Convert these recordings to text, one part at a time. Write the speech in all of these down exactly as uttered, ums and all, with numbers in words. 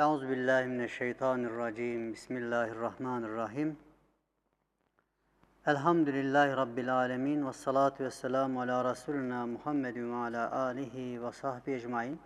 Euzubillahimineşşeytanirracim. Bismillahirrahmanirrahim. Elhamdülillahi Rabbil alemin. Ve salatu ve selamu ala Resulina Muhammedin ve ala alihi ve sahbihi ecmain.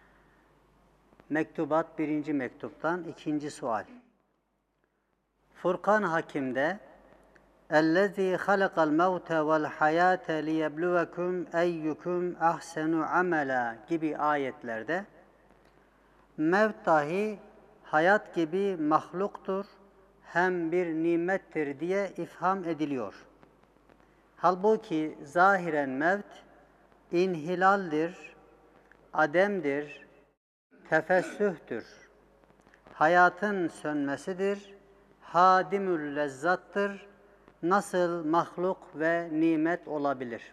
Mektubat birinci mektuptan ikinci sual. Furkan Hakim'de اَلَّذ۪ي خَلَقَ الْمَوْتَ وَالْحَيَاةَ لِيَبْلُوَكُمْ اَيُّكُمْ اَحْسَنُ عَمَلًا gibi ayetlerde mevt dahi hayat gibi mahluktur, hem bir nimettir diye ifham ediliyor. Halbuki zahiren mevt inhilaldir, ademdir, tefessühtür, hayatın sönmesidir, hadimül lezzattır, nasıl mahluk ve nimet olabilir?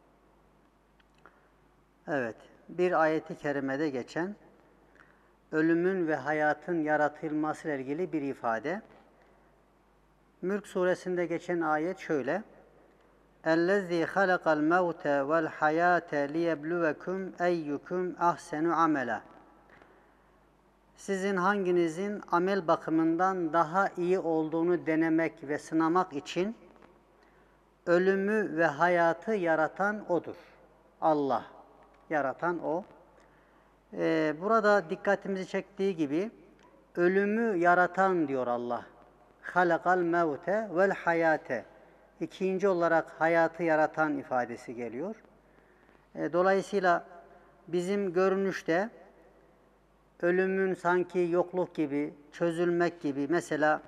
Evet, bir ayeti kerimede geçen ölümün ve hayatın yaratılması ile ilgili bir ifade. Mülk suresinde geçen ayet şöyle: اَلَّذ۪ي خَلَقَ الْمَوْتَ وَالْحَيَاةَ لِيَبْلُوَكُمْ اَيُّكُمْ اَحْسَنُ عَمَلًا. Sizin hanginizin amel bakımından daha iyi olduğunu denemek ve sınamak için ölümü ve hayatı yaratan O'dur. Allah. Yaratan O. Ee, burada dikkatimizi çektiği gibi ölümü yaratan diyor Allah. Halakal mevte vel hayate. İkinci olarak hayatı yaratan ifadesi geliyor. Ee, dolayısıyla bizim görünüşte ölümün sanki yokluk gibi, çözülmek gibi, mesela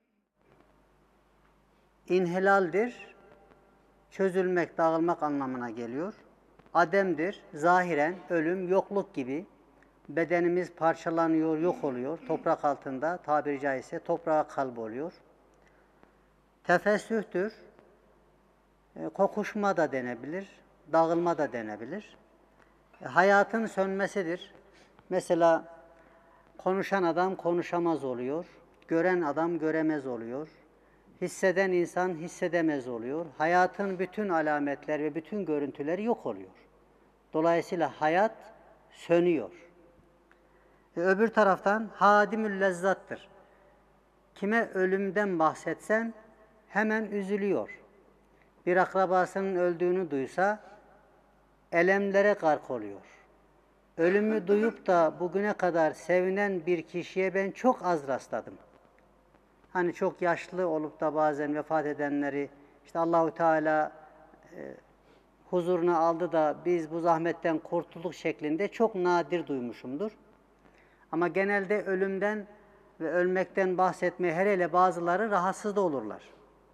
inhilaldir, çözülmek, dağılmak anlamına geliyor. Ademdir, zahiren ölüm, yokluk gibi. Bedenimiz parçalanıyor, yok oluyor. Toprak altında, tabiri caizse toprağa kalp oluyor. Tefessühtür, e, kokuşma da denebilir, dağılma da denebilir. E, hayatın sönmesidir. Mesela konuşan adam konuşamaz oluyor, gören adam göremez oluyor, hisseden insan hissedemez oluyor. Hayatın bütün alametler ve bütün görüntüleri yok oluyor. Dolayısıyla hayat sönüyor. E, öbür taraftan hadimül lezzattır. Kime ölümden bahsetsen hemen üzülüyor. Bir akrabasının öldüğünü duysa elemlere gark oluyor. Ölümü duyup da bugüne kadar sevinen bir kişiye ben çok az rastladım. Hani çok yaşlı olup da bazen vefat edenleri işte Allahu Teala e, huzuruna aldı da biz bu zahmetten kurtulduk şeklinde çok nadir duymuşumdur. Ama genelde ölümden ve ölmekten bahsetmeye hele hele bazıları rahatsız da olurlar.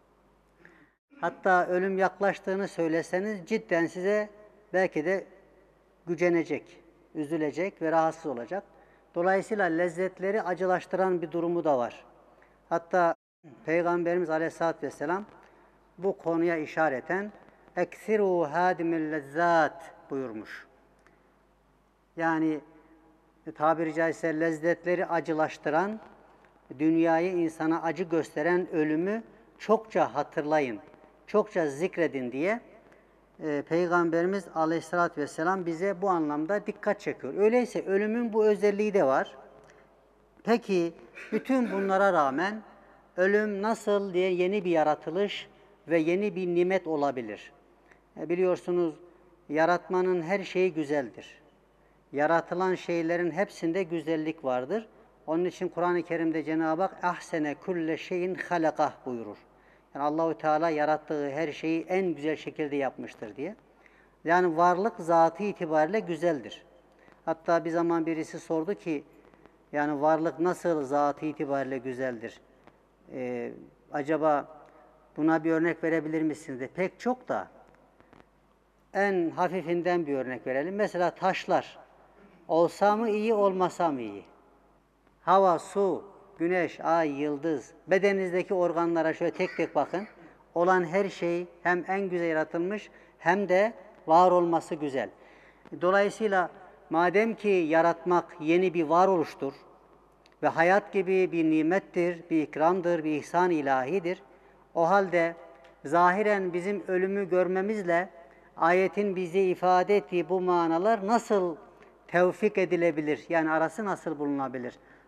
Hatta ölüm yaklaştığını söyleseniz cidden size belki de gücenecek, üzülecek ve rahatsız olacak. Dolayısıyla lezzetleri acılaştıran bir durumu da var. Hatta Peygamberimiz Aleyhisselatü Vesselam bu konuya işareten اَكْثِرُوا هَادِمِ اللَّذَّاتِ buyurmuş. Yani tabiri caizse lezzetleri acılaştıran, dünyayı insana acı gösteren ölümü çokça hatırlayın, çokça zikredin diye e, Peygamberimiz Aleyhisselatü Vesselam bize bu anlamda dikkat çekiyor. Öyleyse ölümün bu özelliği de var. Peki bütün bunlara rağmen ölüm nasıl diye yeni bir yaratılış ve yeni bir nimet olabilir? E, biliyorsunuz yaratmanın her şeyi güzeldir. Yaratılan şeylerin hepsinde güzellik vardır. Onun için Kur'an-ı Kerim'de Cenab-ı Hak ahsene kulle şeyin halakah buyurur. Yani Allahu Teala yarattığı her şeyi en güzel şekilde yapmıştır diye. Yani varlık zatı itibariyle güzeldir. Hatta bir zaman birisi sordu ki yani varlık nasıl zatı itibariyle güzeldir? Ee, acaba buna bir örnek verebilir misiniz de? Pek çok da en hafifinden bir örnek verelim. Mesela taşlar. Olsa mı iyi, olmasa mı iyi? Hava, su, güneş, ay, yıldız, bedeninizdeki organlara şöyle tek tek bakın. Olan her şey hem en güzel yaratılmış hem de var olması güzel. Dolayısıyla madem ki yaratmak yeni bir varoluştur ve hayat gibi bir nimettir, bir ikramdır, bir ihsan ilahidir, o halde zahiren bizim ölümü görmemizle ayetin bize ifade ettiği bu manalar nasıl tevfik edilebilir? Yani arası nasıl bulunabilir?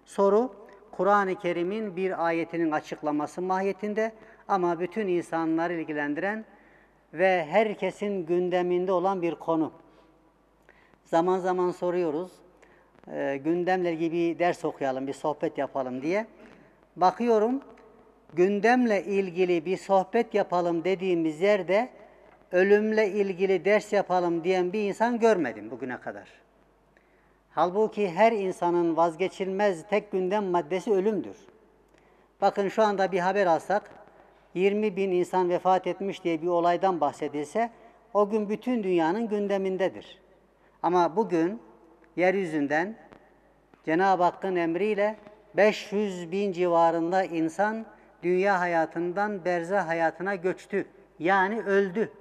Soru, Kur'an-ı Kerim'in bir ayetinin açıklaması mahiyetinde ama bütün insanları ilgilendiren ve herkesin gündeminde olan bir konu. Zaman zaman soruyoruz, e, gündemle ilgili bir ders okuyalım, bir sohbet yapalım diye. Bakıyorum, gündemle ilgili bir sohbet yapalım dediğimiz yerde ölümle ilgili ders yapalım diyen bir insan görmedim bugüne kadar. Halbuki her insanın vazgeçilmez tek gündem maddesi ölümdür. Bakın şu anda bir haber alsak, yirmi bin insan vefat etmiş diye bir olaydan bahsedilse, o gün bütün dünyanın gündemindedir. Ama bugün yeryüzünden Cenab-ı Hakk'ın emriyle beş yüz bin civarında insan dünya hayatından berzah hayatına göçtü. Yani öldü.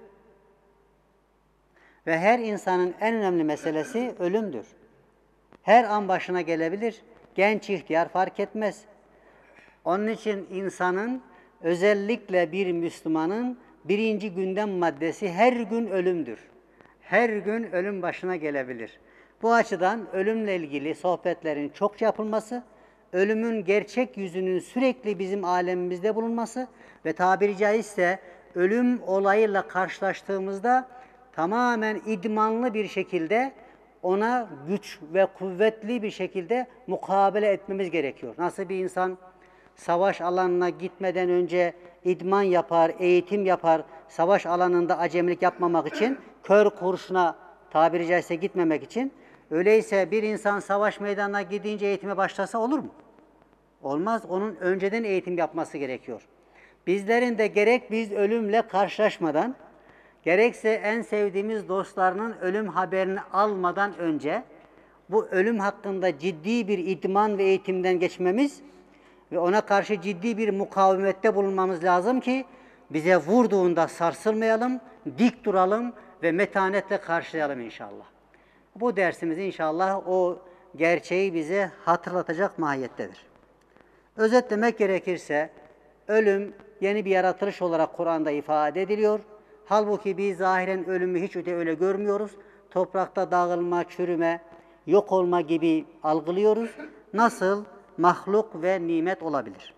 Ve her insanın en önemli meselesi ölümdür. Her an başına gelebilir. Genç, ihtiyar fark etmez. Onun için insanın, özellikle bir Müslümanın birinci gündem maddesi her gün ölümdür. Her gün ölüm başına gelebilir. Bu açıdan ölümle ilgili sohbetlerin çok yapılması, ölümün gerçek yüzünün sürekli bizim alemimizde bulunması ve tabiri caizse ölüm olayıyla karşılaştığımızda tamamen idmanlı bir şekilde ona güç ve kuvvetli bir şekilde mukabele etmemiz gerekiyor. Nasıl bir insan savaş alanına gitmeden önce idman yapar, eğitim yapar, savaş alanında acemilik yapmamak için, kör kurşuna tabiri caizse gitmemek için, öyleyse bir insan savaş meydanına gidince eğitime başlasa olur mu? Olmaz, onun önceden eğitim yapması gerekiyor. Bizlerin de gerek biz ölümle karşılaşmadan, gerekse en sevdiğimiz dostlarının ölüm haberini almadan önce, bu ölüm hakkında ciddi bir idman ve eğitimden geçmemiz ve ona karşı ciddi bir mukavemette bulunmamız lazım ki, bize vurduğunda sarsılmayalım, dik duralım ve metanetle karşılayalım inşallah. Bu dersimiz inşallah o gerçeği bize hatırlatacak mahiyettedir. Özetlemek gerekirse, ölüm yeni bir yaratılış olarak Kur'an'da ifade ediliyor. Halbuki biz zahiren ölümü hiç öyle, öyle görmüyoruz. Toprakta dağılma, çürüme, yok olma gibi algılıyoruz. Nasıl mahluk ve nimet olabilir?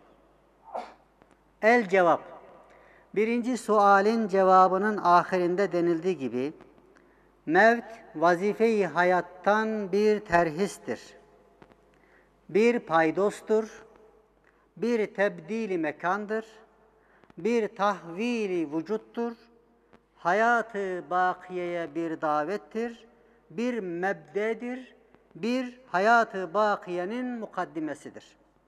El cevap. Birinci sualin cevabının ahirinde denildiği gibi, mevt vazife-i hayattan bir terhistir. Bir paydostur, bir tebdili mekandır, bir tahvili vücuttur, hayatı bakiyeye bir davettir, bir mebdedir, bir hayatı bakiyenin mukaddimesidir.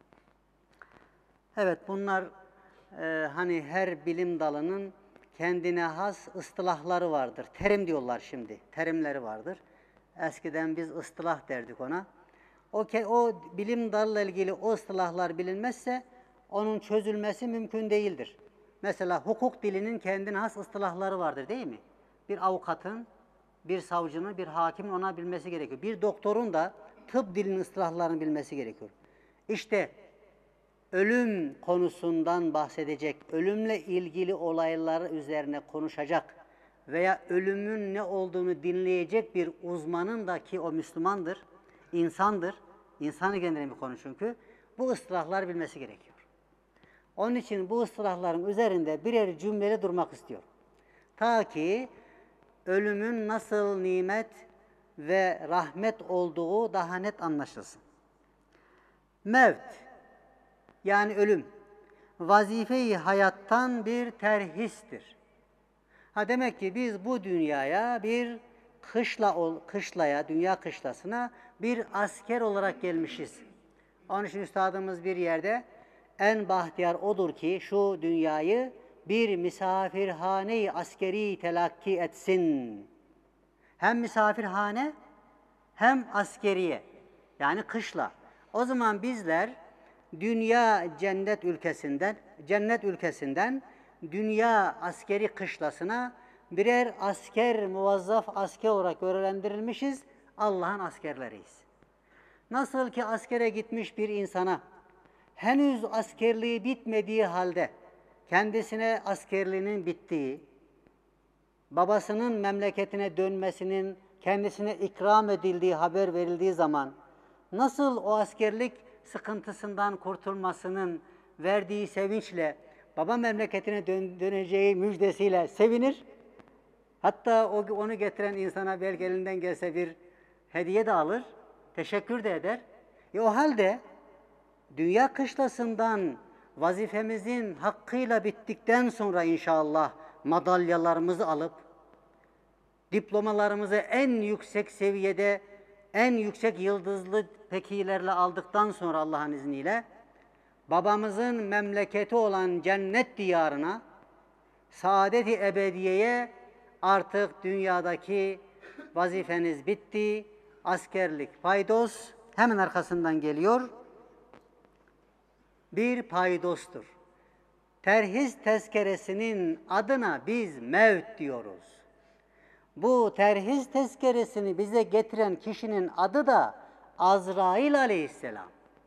Evet, bunlar e, hani her bilim dalının kendine has ıstılahları vardır. Terim diyorlar şimdi, terimleri vardır. Eskiden biz ıstılah derdik ona. O, o bilim dalıyla ilgili o ıstılahlar bilinmezse onun çözülmesi mümkün değildir. Mesela hukuk dilinin kendine has ıstılahları vardır değil mi? Bir avukatın, bir savcının, bir hakimin ona bilmesi gerekiyor. Bir doktorun da tıp dilinin ıstılahlarını bilmesi gerekiyor. İşte ölüm konusundan bahsedecek, ölümle ilgili olaylar üzerine konuşacak veya ölümün ne olduğunu dinleyecek bir uzmanın da, ki o Müslümandır, insandır, insanı kendine bir konu çünkü, bu ıstılahları bilmesi gerekiyor. Onun için bu ıstılahların üzerinde birer cümleli durmak istiyor. Ta ki ölümün nasıl nimet ve rahmet olduğu daha net anlaşılsın. Mevt, yani ölüm, vazife-i hayattan bir terhistir. Ha demek ki biz bu dünyaya bir kışla, kışlaya, dünya kışlasına bir asker olarak gelmişiz. Onun için üstadımız bir yerde, en bahtiyar odur ki şu dünyayı bir misafirhane-i askeri telakki etsin. Hem misafirhane hem askeriye, yani kışla. O zaman bizler dünya cennet ülkesinden, cennet ülkesinden dünya askeri kışlasına birer asker, muvazzaf asker olarak görevlendirilmişiz, Allah'ın askerleriyiz. Nasıl ki askere gitmiş bir insana henüz askerliği bitmediği halde kendisine askerliğinin bittiği, babasının memleketine dönmesinin kendisine ikram edildiği haber verildiği zaman nasıl o askerlik sıkıntısından kurtulmasının verdiği sevinçle, baba memleketine dön döneceği müjdesiyle sevinir. Hatta o, onu getiren insana belki elinden gelse bir hediye de alır, teşekkür de eder. E o halde dünya kışlasından vazifemizin hakkıyla bittikten sonra inşallah madalyalarımızı alıp, diplomalarımızı en yüksek seviyede, en yüksek yıldızlı pekilerle aldıktan sonra Allah'ın izniyle, babamızın memleketi olan cennet diyarına, saadet-i ebediyeye artık dünyadaki vazifeniz bitti, askerlik paydos, hemen arkasından geliyor, bir paydostur. Terhis tezkeresinin adına biz mevt diyoruz. Bu terhis tezkeresini bize getiren kişinin adı da Azrail aleyhisselam.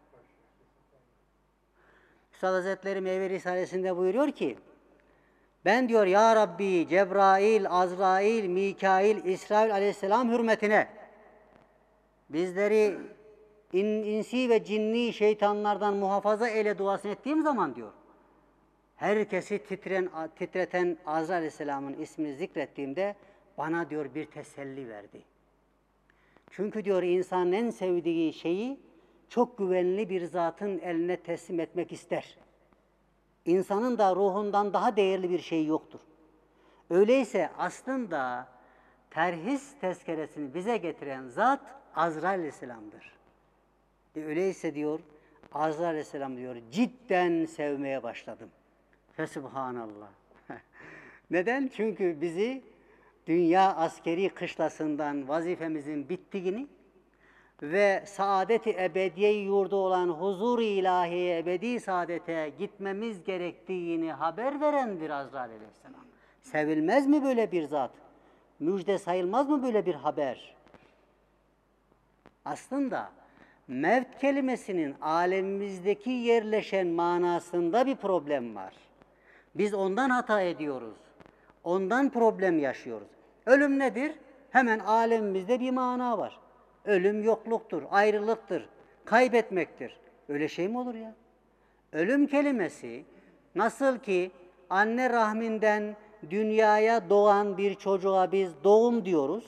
Üstad Hazretleri Meyve Risalesi'nde buyuruyor ki, ben diyor ya Rabbi Cebrail, Azrail, Mikail, İsrail aleyhisselam hürmetine bizleri in, insi ve cinni şeytanlardan muhafaza eyle duasını ettiğim zaman diyor, herkesi titren, titreten Azrail aleyhisselamın ismini zikrettiğimde bana diyor bir teselli verdi. Çünkü diyor insanın en sevdiği şeyi çok güvenli bir zatın eline teslim etmek ister. İnsanın da ruhundan daha değerli bir şey yoktur. Öyleyse aslında terhis tezkeresini bize getiren zat Azrail aleyhisselam'dır. E öyleyse diyor Azrail aleyhisselam diyor cidden sevmeye başladım. Fesubhanallah. Neden? Çünkü bizi dünya askeri kışlasından vazifemizin bittiğini ve saadet-i ebediye yurdu olan huzur-i ilahiye, ebedi saadete gitmemiz gerektiğini haber verendir Azrail aleyhisselam. Sevilmez mi böyle bir zat? Müjde sayılmaz mı böyle bir haber? Aslında mevt kelimesinin alemimizdeki yerleşen manasında bir problem var. Biz ondan hata ediyoruz. Ondan problem yaşıyoruz. Ölüm nedir? Hemen alemimizde bir mana var. Ölüm yokluktur, ayrılıktır, kaybetmektir. Öyle şey mi olur ya? Ölüm kelimesi nasıl ki anne rahminden dünyaya doğan bir çocuğa biz doğum diyoruz.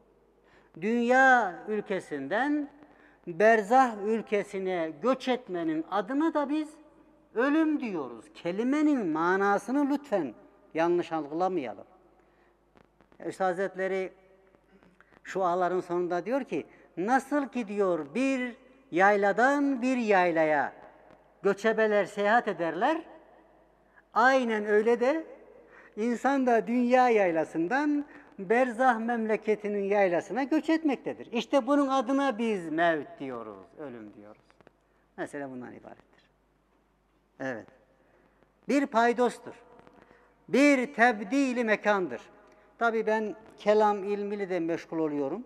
Dünya ülkesinden berzah ülkesine göç etmenin adına da biz ölüm diyoruz. Kelimenin manasını lütfen yanlış algılamayalım. Üstad Hazretleri şu ağların sonunda diyor ki, nasıl ki diyor bir yayladan bir yaylaya göçebeler seyahat ederler, aynen öyle de insan da dünya yaylasından berzah memleketinin yaylasına göç etmektedir. İşte bunun adına biz mevt diyoruz, ölüm diyoruz. Mesela bundan ibarettir. Evet. Bir paydostur. Bir tebdili mekandır. Tabii ben kelam ilmiyle de meşgul oluyorum.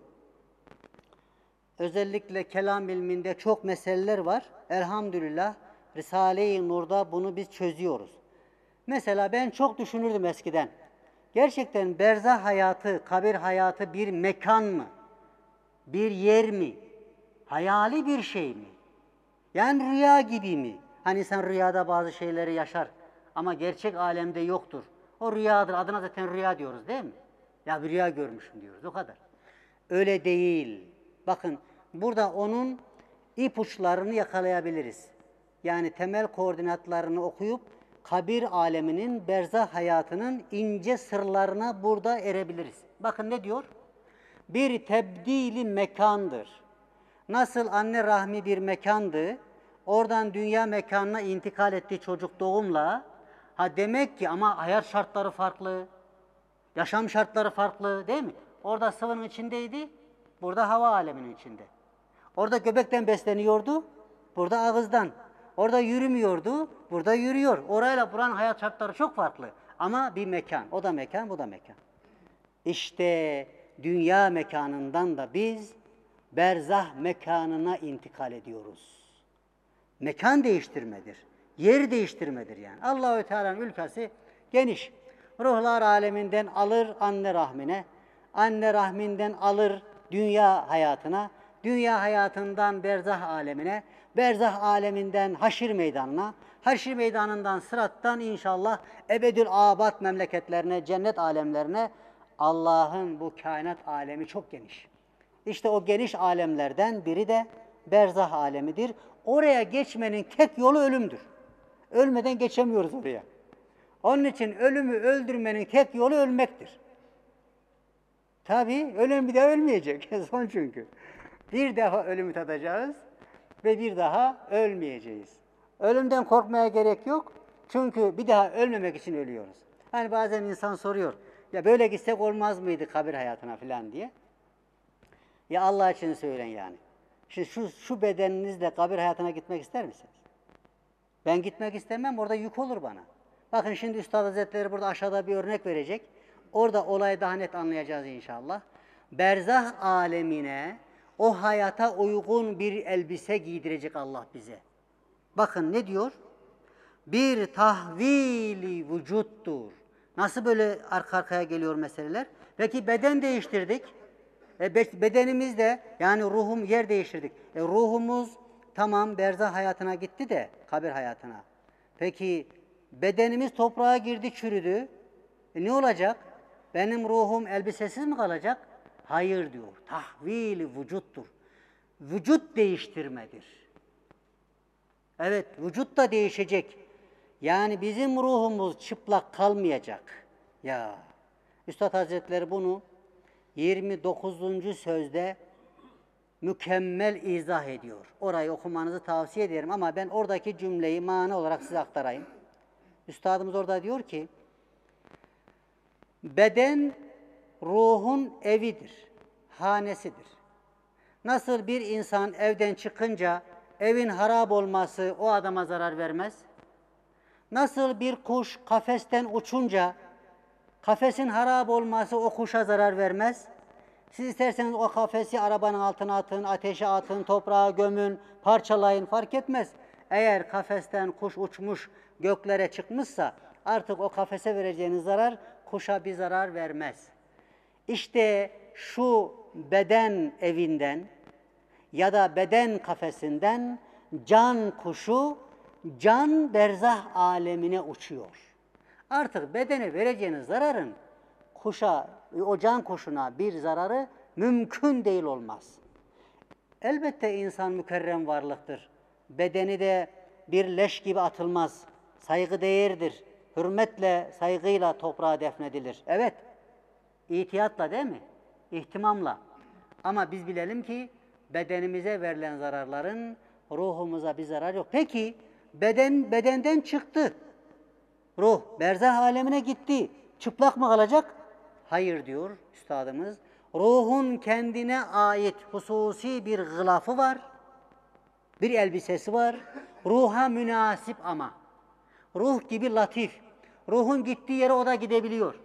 Özellikle kelam ilminde çok meseleler var. Elhamdülillah Risale-i Nur'da bunu biz çözüyoruz. Mesela ben çok düşünürdüm eskiden. Gerçekten berzah hayatı, kabir hayatı bir mekan mı? Bir yer mi? Hayali bir şey mi? Yani rüya gibi mi? Hani insan rüyada bazı şeyleri yaşar ama gerçek alemde yoktur. O rüyadır. Adına zaten rüya diyoruz değil mi? Ya bir rüya görmüşüm diyoruz. O kadar. Öyle değil. Bakın burada onun ipuçlarını yakalayabiliriz. Yani temel koordinatlarını okuyup kabir aleminin, berzah hayatının ince sırlarına burada erebiliriz. Bakın ne diyor? Bir tebdili mekandır. Nasıl anne rahmi bir mekandı, oradan dünya mekanına intikal etti çocuk doğumla. Ha demek ki ama hayat şartları farklı, yaşam şartları farklı değil mi? Orada sıvının içindeydi, burada hava aleminin içinde. Orada göbekten besleniyordu, burada ağızdan. Orada yürümüyordu, burada yürüyor. Orayla buranın hayat şartları çok farklı. Ama bir mekan, o da mekan, bu da mekan. İşte dünya mekanından da biz berzah mekanına intikal ediyoruz. Mekan değiştirmedir, yer değiştirmedir yani. Allahü Teala'nın ülkesi geniş. Ruhlar aleminden alır anne rahmine, anne rahminden alır dünya hayatına, dünya hayatından berzah alemine, Berzah aleminden haşir meydanına, haşir meydanından sırattan inşallah ebedül abat memleketlerine, cennet alemlerine. Allah'ın bu kainat alemi çok geniş. İşte o geniş alemlerden biri de berzah alemidir. Oraya geçmenin tek yolu ölümdür. Ölmeden geçemiyoruz oraya. Onun için ölümü öldürmenin tek yolu ölmektir. Tabii ölüm bir de ölmeyecek. Son çünkü. Bir defa ölümü tadacağız ve bir daha ölmeyeceğiz. Ölümden korkmaya gerek yok. Çünkü bir daha ölmemek için ölüyoruz. Hani bazen insan soruyor, ya böyle gitsek olmaz mıydı kabir hayatına falan diye. Ya Allah için söyleyin yani. Şimdi şu, şu bedeninizle kabir hayatına gitmek ister misiniz? Ben gitmek istemem, orada yük olur bana. Bakın şimdi Üstad Hazretleri burada aşağıda bir örnek verecek. Orada olayı daha net anlayacağız inşallah. Berzah alemine, o hayata uygun bir elbise giydirecek Allah bize. Bakın ne diyor? Bir tahvili vücuttur. Nasıl böyle arka arkaya geliyor meseleler? Peki beden değiştirdik. E bedenimiz de, yani ruhum yer değiştirdik. E ruhumuz tamam berzah hayatına gitti de, kabir hayatına. Peki bedenimiz toprağa girdi, çürüdü. E ne olacak? Benim ruhum elbisesiz mi kalacak? Hayır diyor. Tahvil-i vücuttur. Vücut değiştirmedir. Evet, vücut da değişecek. Yani bizim ruhumuz çıplak kalmayacak. Ya, Üstad Hazretleri bunu yirmi dokuzuncu sözde mükemmel izah ediyor. Orayı okumanızı tavsiye ederim ama ben oradaki cümleyi mana olarak size aktarayım. Üstadımız orada diyor ki, beden ruhun evidir, hanesidir. Nasıl bir insan evden çıkınca evin harap olması o adama zarar vermez? Nasıl bir kuş kafesten uçunca kafesin harap olması o kuşa zarar vermez? Siz isterseniz o kafesi arabanın altına atın, ateşe atın, toprağa gömün, parçalayın, fark etmez. Eğer kafesten kuş uçmuş, göklere çıkmışsa artık o kafese vereceğiniz zarar kuşa bir zarar vermez. İşte şu beden evinden ya da beden kafesinden can kuşu, can berzah alemine uçuyor. Artık bedene vereceğiniz zararın kuşa, o can kuşuna bir zararı mümkün değil olmaz. Elbette insan mükerrem varlıktır. Bedeni de bir leş gibi atılmaz. Saygı değerdir. Hürmetle, saygıyla toprağa defnedilir. Evet, ihtiyatla değil mi? İhtimamla. Ama biz bilelim ki bedenimize verilen zararların ruhumuza bir zarar yok. Peki beden bedenden çıktı. Ruh berzah alemine gitti. Çıplak mı kalacak? Hayır diyor üstadımız. Ruhun kendine ait hususi bir gılafı var. Bir elbisesi var. Ruha münasip ama. Ruh gibi latif. Ruhun gittiği yere o da gidebiliyor.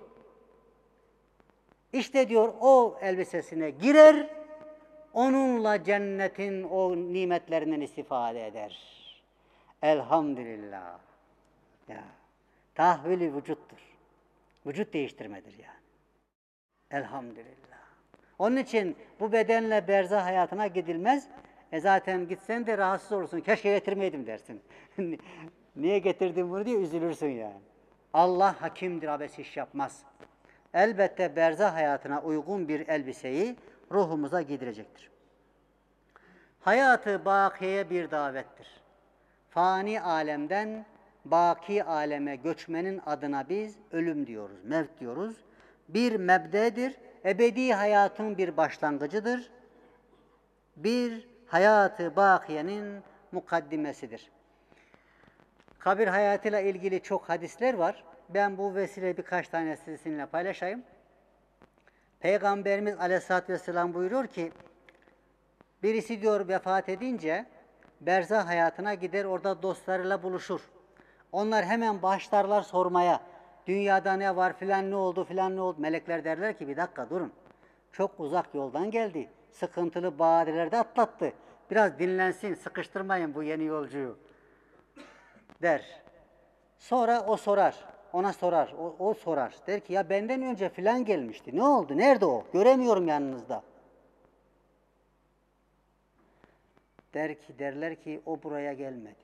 İşte diyor o elbisesine girer, onunla cennetin o nimetlerinden istifade eder. Elhamdülillah. Ya, tahvil-i vücuttur. Vücut değiştirmedir yani. Elhamdülillah. Onun için bu bedenle berzah hayatına gidilmez. E zaten gitsen de rahatsız olursun. Keşke getirmeydim dersin. Niye getirdim bunu diye üzülürsün yani. Allah hakimdir, abes iş yapmaz. Elbette berzah hayatına uygun bir elbiseyi ruhumuza giydirecektir. Hayatı bakiyeye bir davettir. Fani alemden baki aleme göçmenin adına biz ölüm diyoruz, mevt diyoruz. Bir mebdedir, ebedi hayatın bir başlangıcıdır. Bir hayatı bakiyenin mukaddimesidir. Kabir hayatıyla ilgili çok hadisler var. Ben bu vesile birkaç tanesini sizinle paylaşayım. Peygamberimiz Aleyhisselatü Vesselam buyuruyor ki, birisi diyor vefat edince berzah hayatına gider, orada dostlarıyla buluşur. Onlar hemen başlarlar sormaya. Dünyada ne var filan, ne oldu filan, ne oldu? Melekler derler ki bir dakika durun. Çok uzak yoldan geldi. Sıkıntılı badirelerde atlattı. Biraz dinlensin, sıkıştırmayın bu yeni yolcuyu der. Sonra o sorar. Ona sorar. O, o sorar. Der ki ya benden önce filan gelmişti. Ne oldu? Nerede o? Göremiyorum yanınızda. Der ki, derler ki o buraya gelmedi.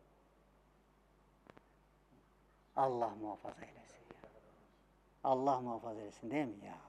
Allah muhafaza eylesin ya. Allah muhafaza eylesin değil mi ya?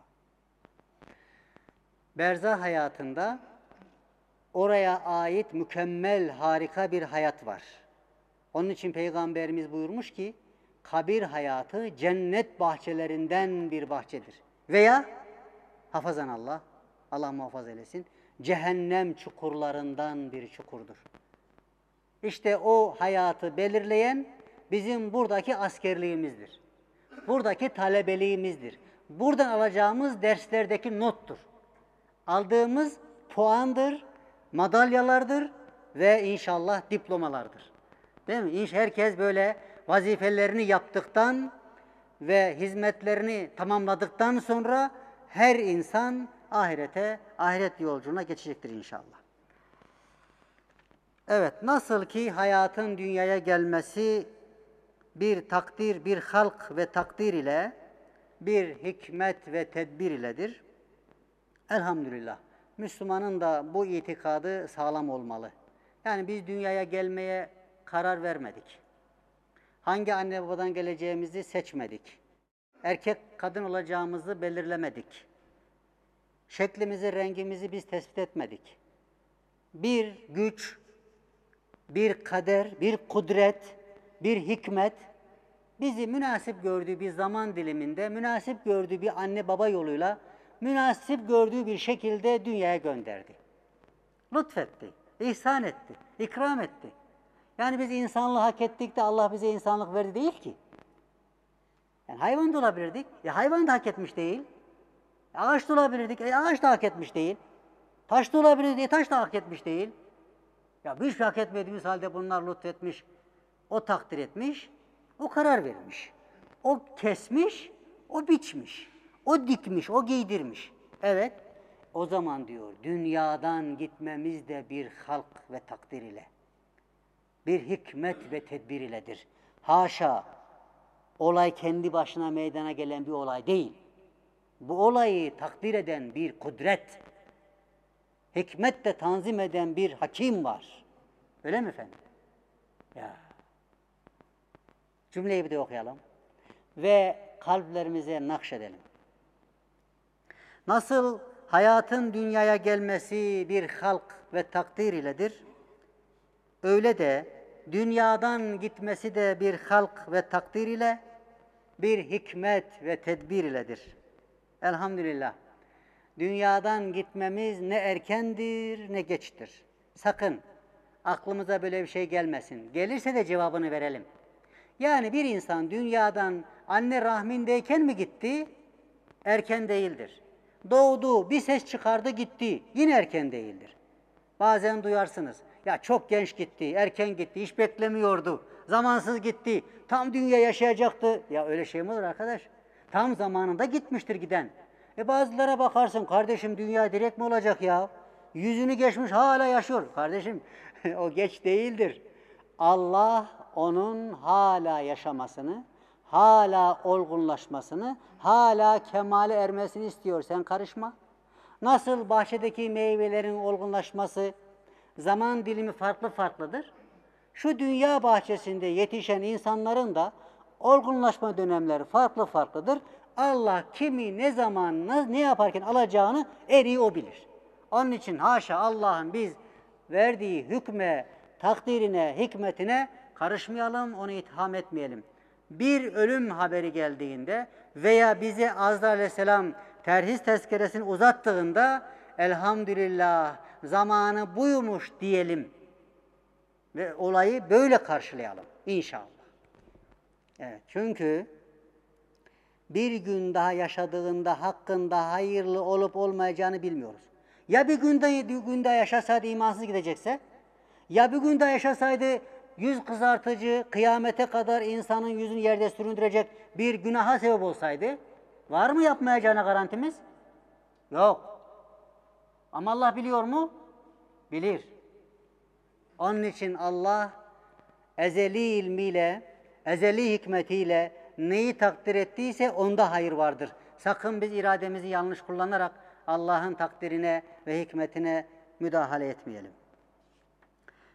Berzah hayatında oraya ait mükemmel, harika bir hayat var. Onun için Peygamberimiz buyurmuş ki, kabir hayatı cennet bahçelerinden bir bahçedir. Veya, hafazan Allah, Allah muhafaza eylesin, cehennem çukurlarından bir çukurdur. İşte o hayatı belirleyen bizim buradaki askerliğimizdir. Buradaki talebeliğimizdir. Buradan alacağımız derslerdeki nottur. Aldığımız puandır, madalyalardır ve inşallah diplomalardır. Değil mi? Herkes böyle vazifelerini yaptıktan ve hizmetlerini tamamladıktan sonra her insan ahirete, ahiret yolculuğuna geçecektir inşallah. Evet, nasıl ki hayatın dünyaya gelmesi bir takdir, bir halk ve takdir ile, bir hikmet ve tedbir iledir. Elhamdülillah, Müslümanın da bu itikadı sağlam olmalı. Yani biz dünyaya gelmeye karar vermedik. Hangi anne babadan geleceğimizi seçmedik. Erkek kadın olacağımızı belirlemedik. Şeklimizi, rengimizi biz tespit etmedik. Bir güç, bir kader, bir kudret, bir hikmet bizi münasip gördüğü bir zaman diliminde, münasip gördüğü bir anne baba yoluyla, münasip gördüğü bir şekilde dünyaya gönderdi. Lütfetti, ihsan etti, ikram etti. Yani biz insanlığı hak ettik de Allah bize insanlık verdi değil ki. Yani hayvan da olabilirdik, e hayvan da hak etmiş değil. E ağaç da olabilirdik, e ağaç da hak etmiş değil. Taş da olabilirdik, e taş da hak etmiş değil. Ya hiç hak etmediğimiz halde bunlar lütfetmiş, o takdir etmiş, o karar vermiş. O kesmiş, o biçmiş, o dikmiş, o giydirmiş. Evet, o zaman diyor, dünyadan gitmemiz de bir halk ve takdir ile, bir hikmet ve tedbir iledir. Haşa, olay kendi başına meydana gelen bir olay değil. Bu olayı takdir eden bir kudret, hikmetle tanzim eden bir hakim var. Öyle mi efendim? Ya. Cümleyi bir de okuyalım. Ve kalplerimize nakşedelim. Nasıl hayatın dünyaya gelmesi bir halk ve takdir iledir, öyle de dünyadan gitmesi de bir halk ve takdir ile, bir hikmet ve tedbir iledir. Elhamdülillah. Dünyadan gitmemiz ne erkendir ne geçtir. Sakın aklımıza böyle bir şey gelmesin. Gelirse de cevabını verelim. Yani bir insan dünyadan anne rahmindeyken mi gitti? Erken değildir. Doğdu, bir ses çıkardı gitti. Yine erken değildir. Bazen duyarsınız. Ya çok genç gitti, erken gitti, hiç beklemiyordu. Zamansız gitti, tam dünya yaşayacaktı. Ya öyle şey mi olur arkadaş? Tam zamanında gitmiştir giden. E bazılara bakarsın, kardeşim dünya direkt mi olacak ya? Yüzünü geçmiş hala yaşıyor. Kardeşim o geç değildir. Allah onun hala yaşamasını, hala olgunlaşmasını, hala kemale ermesini istiyor. Sen karışma. Nasıl bahçedeki meyvelerin olgunlaşması, zaman dilimi farklı farklıdır. Şu dünya bahçesinde yetişen insanların da olgunlaşma dönemleri farklı farklıdır. Allah kimi ne zaman ne yaparken alacağını en iyi o bilir. Onun için haşa Allah'ın biz verdiği hükme, takdirine, hikmetine karışmayalım, onu itham etmeyelim. Bir ölüm haberi geldiğinde veya bize Azrail Aleyhisselam terhis tezkeresini uzattığında elhamdülillah zamanı buymuş diyelim ve olayı böyle karşılayalım inşallah. Evet, çünkü bir gün daha yaşadığında hakkında hayırlı olup olmayacağını bilmiyoruz. Ya bir günde, bir günde yaşasaydı imansız gidecekse, ya bir günde yaşasaydı yüz kızartıcı, kıyamete kadar insanın yüzünü yerde süründürecek bir günaha sebep olsaydı, var mı yapmayacağına garantimiz? Yok. Ama Allah biliyor mu? Bilir. Onun için Allah ezeli ilmiyle, ezeli hikmetiyle neyi takdir ettiyse onda hayır vardır. Sakın biz irademizi yanlış kullanarak Allah'ın takdirine ve hikmetine müdahale etmeyelim.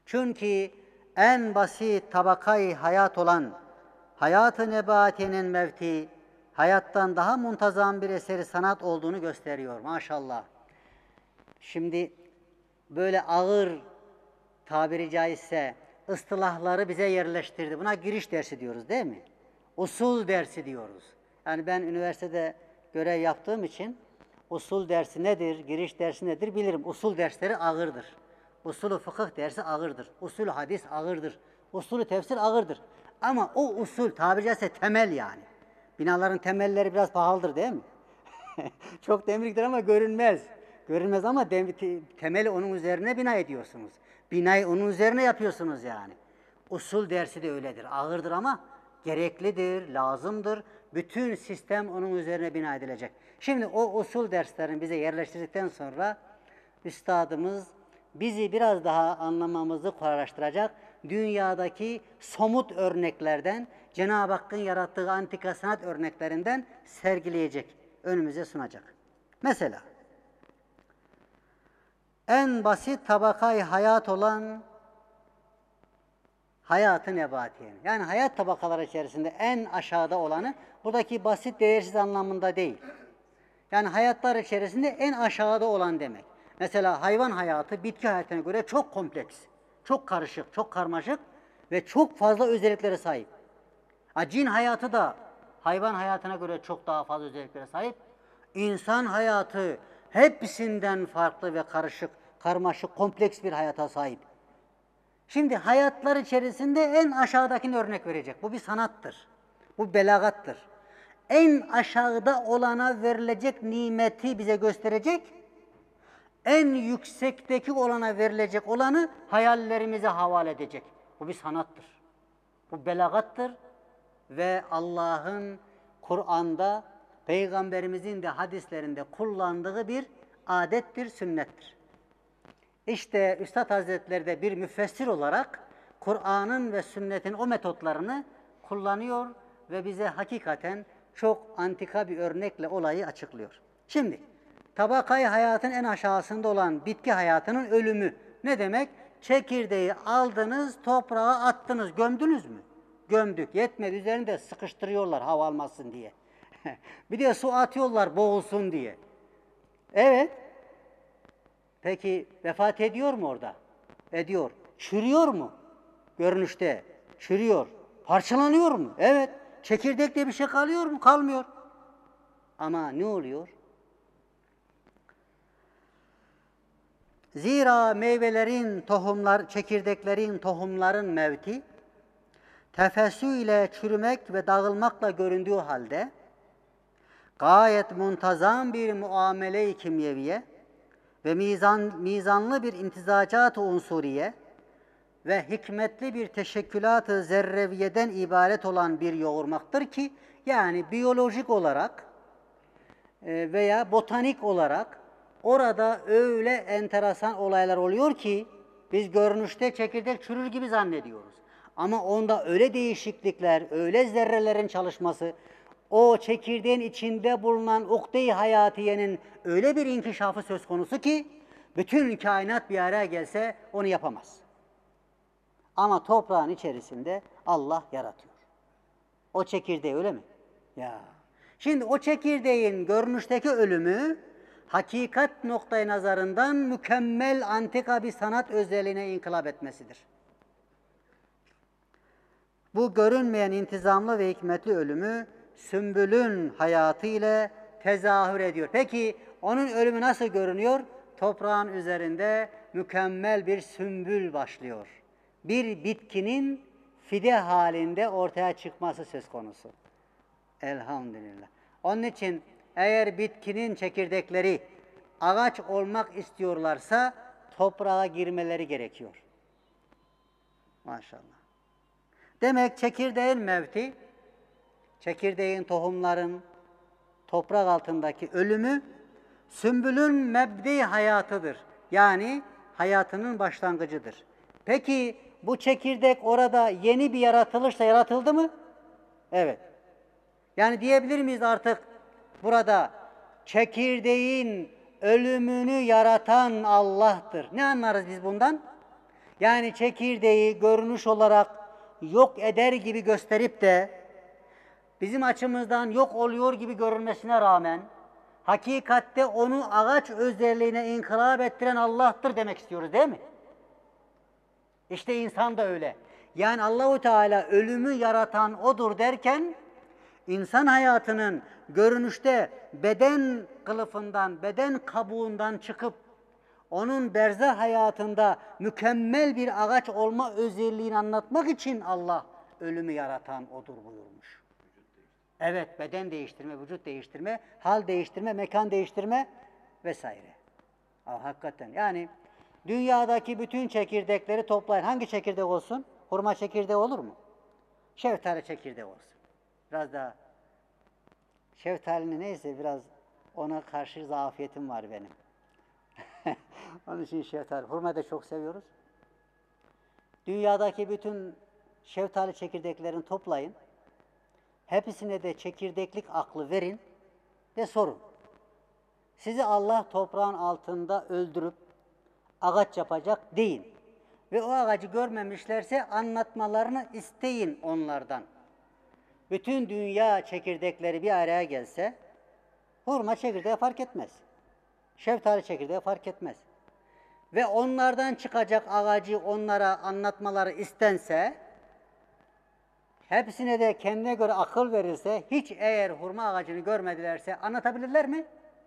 Çünkü en basit tabakayı hayat olan hayat-ı nebatiyenin mevti, hayattan daha muntazam bir eseri sanat olduğunu gösteriyor maşallah. Şimdi böyle ağır, tabiri caizse ıstılahları bize yerleştirdi. Buna giriş dersi diyoruz değil mi? Usul dersi diyoruz. Yani ben üniversitede görev yaptığım için usul dersi nedir, giriş dersi nedir bilirim. Usul dersleri ağırdır. Usulü fıkıh dersi ağırdır. Usulü hadis ağırdır. Usulü tefsir ağırdır. Ama o usul tabiri caizse temel yani. Binaların temelleri biraz pahalıdır değil mi? Çok demirliktir ama görünmez. Görünmez ama temeli onun üzerine bina ediyorsunuz. Binayı onun üzerine yapıyorsunuz yani. Usul dersi de öyledir. Ağırdır ama gereklidir, lazımdır. Bütün sistem onun üzerine bina edilecek. Şimdi o usul derslerini bize yerleştirdikten sonra üstadımız bizi biraz daha anlamamızı kolaylaştıracak dünyadaki somut örneklerden, Cenab-ı Hakk'ın yarattığı antika sanat örneklerinden sergileyecek, önümüze sunacak. Mesela en basit tabakayı hayat olan hayat-ı nebatiyenin. Yani hayat tabakaları içerisinde en aşağıda olanı, buradaki basit değersiz anlamında değil. Yani hayatlar içerisinde en aşağıda olan demek. Mesela hayvan hayatı bitki hayatına göre çok kompleks, çok karışık, çok karmaşık ve çok fazla özelliklere sahip. Ha, cin hayatı da hayvan hayatına göre çok daha fazla özelliklere sahip. İnsan hayatı hepsinden farklı ve karışık, karmaşık, kompleks bir hayata sahip. Şimdi hayatlar içerisinde en aşağıdakini örnek verecek. Bu bir sanattır. Bu belagattır. En aşağıda olana verilecek nimeti bize gösterecek. En yüksekteki olana verilecek olanı hayallerimize havale edecek. Bu bir sanattır. Bu belagattır ve Allah'ın Kur'an'da, Peygamberimizin de hadislerinde kullandığı bir adettir, sünnettir. İşte Üstad Hazretleri de bir müfessir olarak Kur'an'ın ve sünnetin o metotlarını kullanıyor ve bize hakikaten çok antika bir örnekle olayı açıklıyor. Şimdi tabakayı hayatın en aşağısında olan bitki hayatının ölümü ne demek? Çekirdeği aldınız, toprağa attınız, gömdünüz mü? Gömdük, yetmedi, üzerinde sıkıştırıyorlar hava almasın diye. Bir de su atıyorlar boğulsun diye. Evet. Peki vefat ediyor mu orada? Ediyor. Çürüyor mu? Görünüşte. Çürüyor. Parçalanıyor mu? Evet. Çekirdekte bir şey kalıyor mu? Kalmıyor. Ama ne oluyor? Zira meyvelerin, tohumlar, çekirdeklerin, tohumların mevti, tefessü ile çürümek ve dağılmakla göründüğü halde, gayet muntazam bir muamele-i kimyeviye ve mizan, mizanlı bir intizacat-ı unsuriye ve hikmetli bir teşekkülat-ı zerreviyeden ibaret olan bir yoğurmaktır ki, yani biyolojik olarak veya botanik olarak orada öyle enteresan olaylar oluyor ki, biz görünüşte çekirdek çürür gibi zannediyoruz. Ama onda öyle değişiklikler, öyle zerrelerin çalışması, o çekirdeğin içinde bulunan ukde-i hayatiyenin öyle bir inkişafı söz konusu ki, bütün kainat bir araya gelse onu yapamaz. Ama toprağın içerisinde Allah yaratıyor. O çekirdeği öyle mi? Ya. Şimdi o çekirdeğin görünüşteki ölümü, hakikat noktayı nazarından mükemmel antika bir sanat özelliğine inkılap etmesidir. Bu görünmeyen intizamlı ve hikmetli ölümü sümbülün hayatı ile tezahür ediyor. Peki onun ölümü nasıl görünüyor? Toprağın üzerinde mükemmel bir sümbül başlıyor. Bir bitkinin fide halinde ortaya çıkması söz konusu. Elhamdülillah. Onun için eğer bitkinin çekirdekleri ağaç olmak istiyorlarsa toprağa girmeleri gerekiyor. Maşallah. Demek çekirdeğin mevti, çekirdeğin, tohumların toprak altındaki ölümü sümbülün mebdi hayatıdır. Yani hayatının başlangıcıdır. Peki bu çekirdek orada yeni bir yaratılışla yaratıldı mı? Evet. Yani diyebilir miyiz artık burada çekirdeğin ölümünü yaratan Allah'tır. Ne anlarız biz bundan? Yani çekirdeği görünüş olarak yok eder gibi gösterip de bizim açımızdan yok oluyor gibi görünmesine rağmen hakikatte onu ağaç özelliğine inkılap ettiren Allah'tır demek istiyoruz, değil mi? İşte insan da öyle. Yani Allahu Teala ölümü yaratan odur derken insan hayatının görünüşte beden kılıfından, beden kabuğundan çıkıp onun berzah hayatında mükemmel bir ağaç olma özelliğini anlatmak için Allah ölümü yaratan odur buyurmuş. Evet, beden değiştirme, vücut değiştirme, hal değiştirme, mekan değiştirme vesaire. Aa, hakikaten yani dünyadaki bütün çekirdekleri toplayın. Hangi çekirdek olsun? Hurma çekirdeği olur mu? Şeftali çekirdeği olsun. Biraz daha şeftalinin neyse biraz ona karşı zafiyetim var benim. Onun için şeftali. Hurma da çok seviyoruz. Dünyadaki bütün şeftali çekirdeklerini toplayın. Hepsine de çekirdeklik aklı verin ve sorun. Sizi Allah toprağın altında öldürüp ağaç yapacak deyin. Ve o ağacı görmemişlerse anlatmalarını isteyin onlardan. Bütün dünya çekirdekleri bir araya gelse, hurma çekirdeği fark etmez. Şeftali çekirdeği fark etmez. Ve onlardan çıkacak ağacı onlara anlatmaları istense, hepsine de kendine göre akıl verirse, hiç eğer hurma ağacını görmedilerse anlatabilirler mi?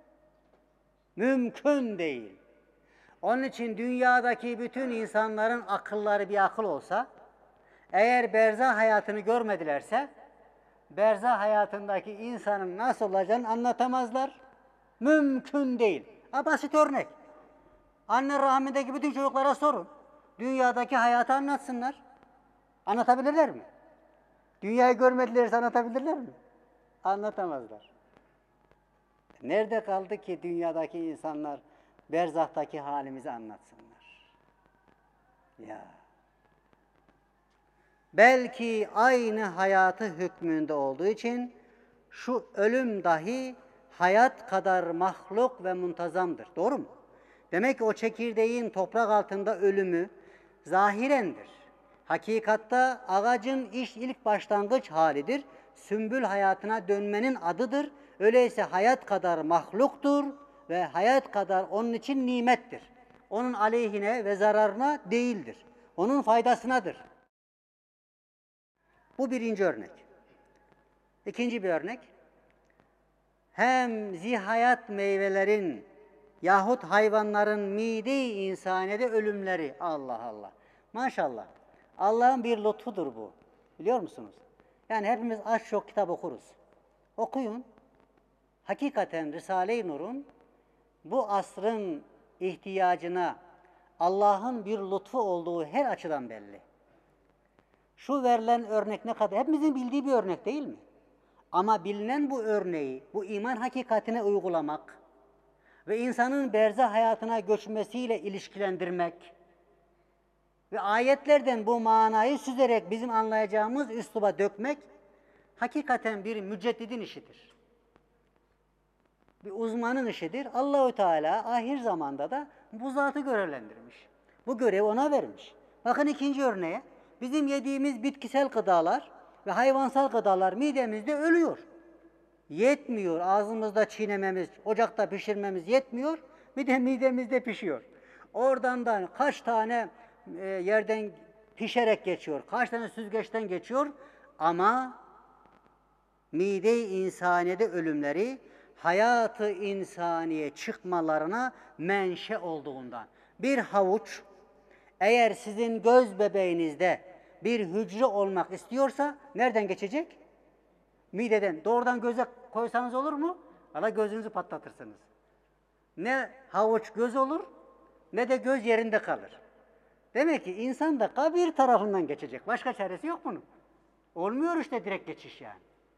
Mümkün değil. Onun için dünyadaki bütün insanların akılları bir akıl olsa, eğer berzah hayatını görmedilerse, berzah hayatındaki insanın nasıl olacağını anlatamazlar. Mümkün değil. Ha, basit örnek. Anne rahmindeki bütün çocuklara sorun. Dünyadaki hayatı anlatsınlar. Anlatabilirler mi? Dünyayı görmedilerse anlatabilirler mi? Anlatamazlar. Nerede kaldı ki dünyadaki insanlar berzahtaki halimizi anlatsınlar? Ya. Belki aynı hayatı hükmünde olduğu için şu ölüm dahi hayat kadar mahluk ve muntazamdır. Doğru mu? Demek ki o çekirdeğin toprak altında ölümü zahirendir. Hakikatta ağacın iş ilk başlangıç halidir. Sümbül hayatına dönmenin adıdır. Öyleyse hayat kadar mahluktur ve hayat kadar onun için nimettir. Onun aleyhine ve zararına değildir. Onun faydasınadır. Bu birinci örnek. İkinci bir örnek. Hem zihayat meyvelerin yahut hayvanların mide-i insaniyede ölümleri. Allah Allah. Maşallah. Allah'ın bir lütfudur bu. Biliyor musunuz? Yani hepimiz az çok kitap okuruz. Okuyun. Hakikaten Risale-i Nur'un bu asrın ihtiyacına Allah'ın bir lütfu olduğu her açıdan belli. Şu verilen örnek ne kadar, hepimizin bildiği bir örnek değil mi? Ama bilinen bu örneği, bu iman hakikatine uygulamak ve insanın berzah hayatına göçmesiyle ilişkilendirmek ve ayetlerden bu manayı süzerek bizim anlayacağımız üsluba dökmek hakikaten bir müceddidin işidir. Bir uzmanın işidir. Allahu Teala ahir zamanda da bu zatı görevlendirmiş. Bu görevi ona vermiş. Bakın ikinci örneğe. Bizim yediğimiz bitkisel gıdalar ve hayvansal gıdalar midemizde ölüyor. Yetmiyor. Ağzımızda çiğnememiz, ocakta pişirmemiz yetmiyor. Bir de midemizde pişiyor. Oradan da kaç tane e, yerden pişerek geçiyor. Kaç tane süzgeçten geçiyor. Ama mide-i insaniyede ölümleri hayatı insaniye çıkmalarına menşe olduğundan. Bir havuç eğer sizin göz bebeğinizde bir hücre olmak istiyorsa nereden geçecek? Mideden. Doğrudan göze koysanız olur mu? Valla gözünüzü patlatırsınız. Ne havuç göz olur ne de göz yerinde kalır. Demek ki insan da kabir tarafından geçecek. Başka çaresi yok bunun. Olmuyor işte direkt geçiş yani.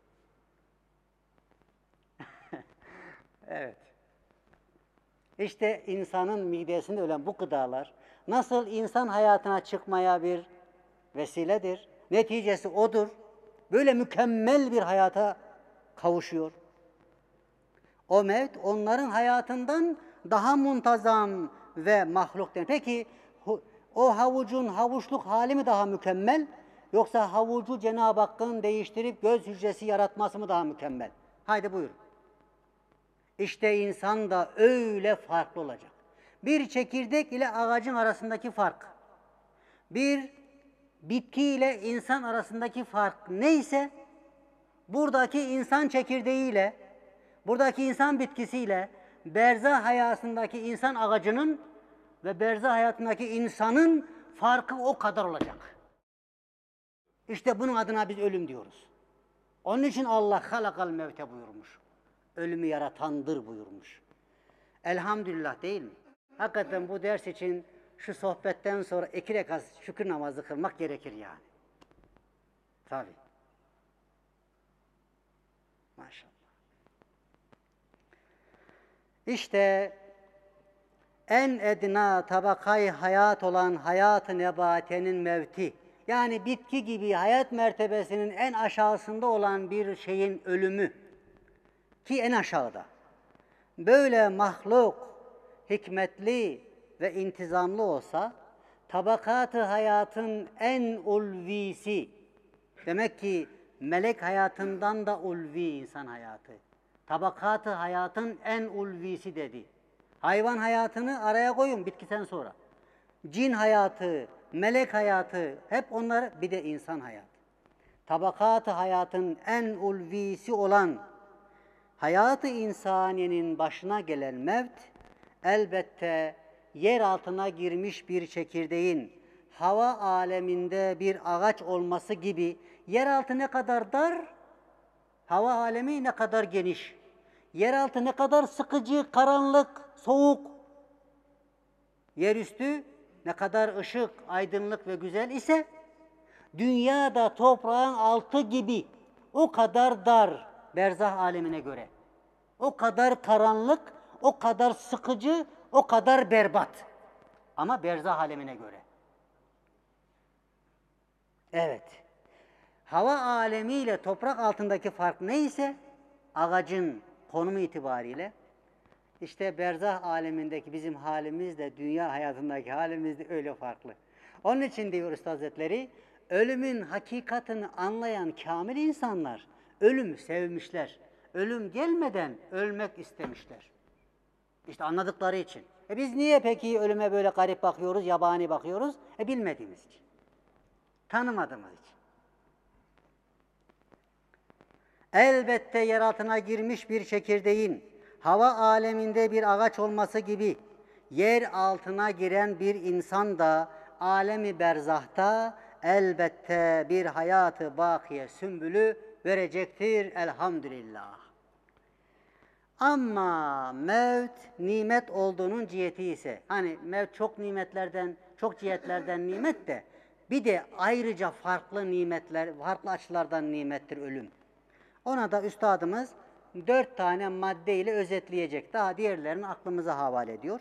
Evet. İşte insanın midesinde ölen bu gıdalar nasıl insan hayatına çıkmaya bir vesiledir. Neticesi odur. Böyle mükemmel bir hayata kavuşuyor. O mevt onların hayatından daha muntazam ve mahluktur. Peki O havucun havuçluk hali mi daha mükemmel? Yoksa havucu Cenab-ı Hakk'ın değiştirip göz hücresi yaratması mı daha mükemmel? Haydi buyurun. İşte insan da öyle farklı olacak. Bir çekirdek ile ağacın arasındaki fark, bir bitki ile insan arasındaki fark neyse, buradaki insan çekirdeğiyle, buradaki insan bitkisiyle, berzah hayatındaki insan ağacının ve berzah hayatındaki insanın farkı o kadar olacak. İşte bunun adına biz ölüm diyoruz. Onun için Allah halakal mevte buyurmuş. Ölümü yaratandır buyurmuş. Elhamdülillah değil mi? Hakikaten bu ders için şu sohbetten sonra iki rekat şükür namazı kılmak gerekir yani. Tabii. Maşallah. İşte en edna tabakayı hayat olan hayat-ı nebatenin mevti, yani bitki gibi hayat mertebesinin en aşağısında olan bir şeyin ölümü ki en aşağıda. Böyle mahluk, hikmetli ve intizamlı olsa, tabakat-ı hayatın en ulvisi, demek ki melek hayatından da ulvi insan hayatı. Tabakat-ı hayatın en ulvisi dedi. Hayvan hayatını araya koyun bitkiden sonra. Cin hayatı, melek hayatı, hep onlar, bir de insan hayatı. Tabakat-ı hayatın en ulvisi olan hayat-ı insaniyenin başına gelen mevt, elbette yer altına girmiş bir çekirdeğin hava aleminde bir ağaç olması gibi, yeraltı ne kadar dar, hava alemi ne kadar geniş, yeraltı ne kadar sıkıcı, karanlık, soğuk, yerüstü ne kadar ışık, aydınlık ve güzel ise, dünya da toprağın altı gibi o kadar dar berzah alemine göre. O kadar karanlık, o kadar sıkıcı, o kadar berbat. Ama berzah alemine göre. Evet. Hava alemiyle toprak altındaki fark neyse, ağacın konumu itibariyle, işte berzah alemindeki bizim halimiz de dünya hayatındaki halimiz de öyle farklı. Onun için diyor Üstad Hazretleri, ölümün hakikatini anlayan kamil insanlar ölümü sevmişler. Ölüm gelmeden ölmek istemişler. İşte anladıkları için. E biz niye peki ölüme böyle garip bakıyoruz, yabani bakıyoruz? E bilmediğimiz için. Tanımadığımız için. Elbette yer altına girmiş bir çekirdeğin hava aleminde bir ağaç olması gibi yer altına giren bir insan da alemi berzahta elbette bir hayatı bakiye sümbülü verecektir elhamdülillah. Ama mevt nimet olduğunun ciheti ise, hani mevt çok nimetlerden, çok cihetlerden nimet de bir de ayrıca farklı nimetler, farklı açılardan nimettir ölüm. Ona da üstadımız dört tane maddeyle özetleyecek. Daha diğerlerini aklımıza havale ediyor.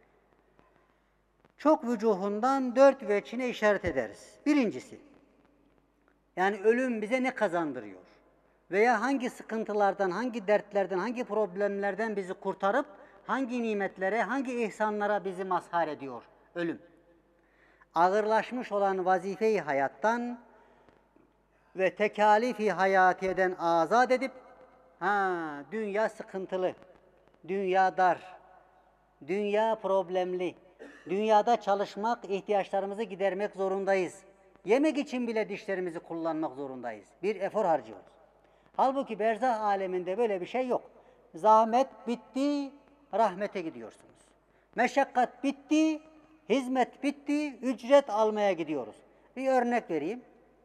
Çok vücuhundan dört veçhine işaret ederiz. Birincisi, yani ölüm bize ne kazandırıyor? Veya hangi sıkıntılardan, hangi dertlerden, hangi problemlerden bizi kurtarıp hangi nimetlere, hangi ihsanlara bizi mazhar ediyor ölüm? Ağırlaşmış olan vazife-i hayattan ve tekalifi hayatiyeden azat edip, ha dünya sıkıntılı, dünya dar, dünya problemli, dünyada çalışmak, ihtiyaçlarımızı gidermek zorundayız. Yemek için bile dişlerimizi kullanmak zorundayız. Bir efor harcıyoruz. Halbuki berzah aleminde böyle bir şey yok. Zahmet bitti, rahmete gidiyorsunuz. Meşakkat bitti, hizmet bitti, ücret almaya gidiyoruz. Bir örnek vereyim.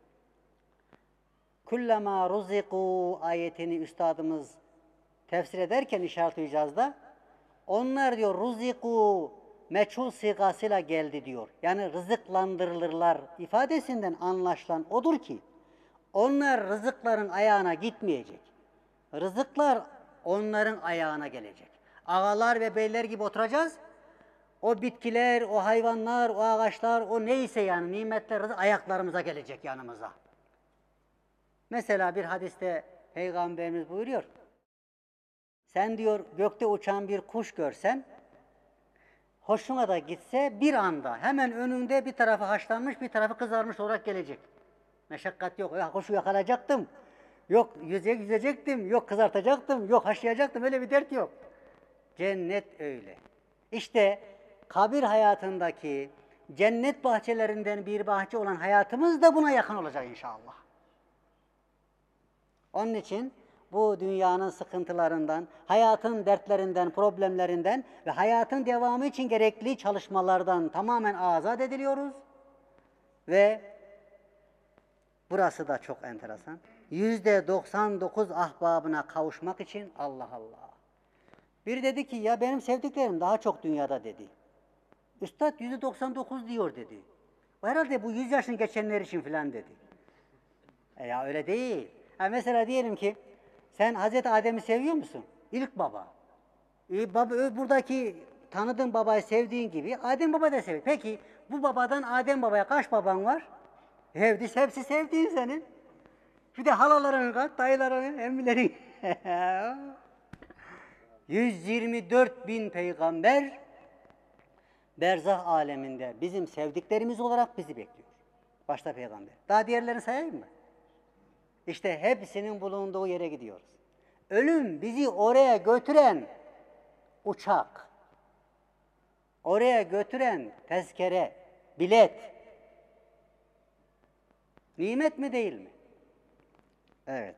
Kullama ruziku ayetini üstadımız tefsir ederken İşaret-ı İcaz'da, onlar diyor ruziku meçhul sigasıyla geldi diyor. Yani rızıklandırılırlar ifadesinden anlaşılan odur ki, onlar rızıkların ayağına gitmeyecek. Rızıklar onların ayağına gelecek. Ağalar ve beyler gibi oturacağız. O bitkiler, o hayvanlar, o ağaçlar, o neyse yani nimetler rızık ayaklarımıza gelecek, yanımıza. Mesela bir hadiste Peygamberimiz buyuruyor. Sen diyor gökte uçan bir kuş görsen, hoşuna da gitse bir anda hemen önünde bir tarafı haşlanmış bir tarafı kızarmış olarak gelecek. Meşakkat yok. Ya kuşu yakalayacaktım. Yok yüze yüzecektim. Yok kızartacaktım. Yok haşlayacaktım. Öyle bir dert yok. Cennet öyle. İşte kabir hayatındaki cennet bahçelerinden bir bahçe olan hayatımız da buna yakın olacak inşallah. Onun için bu dünyanın sıkıntılarından, hayatın dertlerinden, problemlerinden ve hayatın devamı için gerekli çalışmalardan tamamen azat ediliyoruz. Ve burası da çok enteresan. Yüzde doksan dokuz ahbabına kavuşmak için Allah Allah. Biri dedi ki ya benim sevdiklerim daha çok dünyada dedi. Üstad yüzde doksan dokuz diyor dedi. O herhalde bu yüz yaşını geçenler için filan dedi. E ya öyle değil. Ha mesela diyelim ki sen Hazreti Adem'i seviyor musun? İlk baba. E, baba buradaki tanıdığın babayı sevdiğin gibi Adem baba da seviyor. Peki bu babadan Adem babaya kaç baban var? Hepsi, hepsi sevdiğin senin. Bir de halaların kat, dayıların, emmilerin. yüz yirmi dört bin peygamber berzah aleminde bizim sevdiklerimiz olarak bizi bekliyor. Başta peygamber. Daha diğerlerini sayayım mı? İşte hepsinin bulunduğu yere gidiyoruz. Ölüm bizi oraya götüren uçak, oraya götüren tezkere, bilet. Nimet mi değil mi? Evet.